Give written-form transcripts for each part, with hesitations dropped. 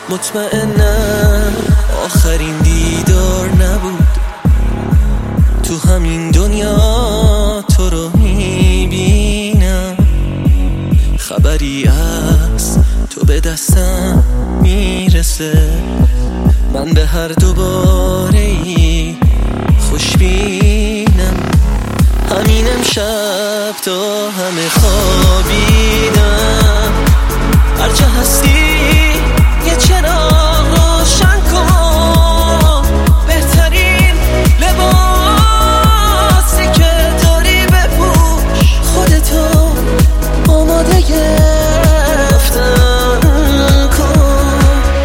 مطمئنم آخرین دیدار نبود، تو همین دنیا تو رو میبینم. خبری از تو به دستم میرسه، من به هر دوباره ای خوشبینم. همین امشب تا همه خوابیدم، هر جا هستی یه چراغ روشن کن. بهترین لباسی که داری بپوش، خودتو آماده رفتن کن.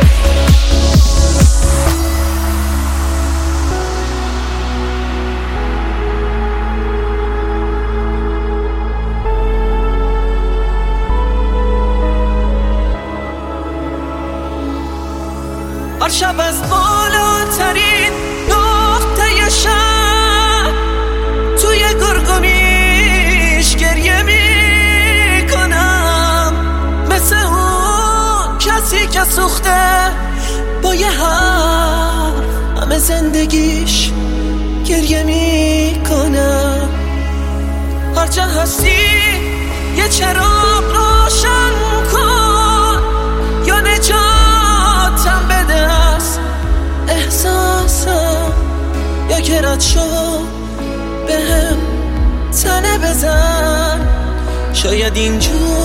هر شب از بالاترین نقطه شهر توی گرگومیش گریه میکنم، مثل اون کسی که سوخته با یه حرف همه زندگیش گریه میکنم. هر جا هستی یه چراغ روشن کن، یا نجاتم بده از احساسم، یا که رد شو بهم تنه بزن. شاید اینجور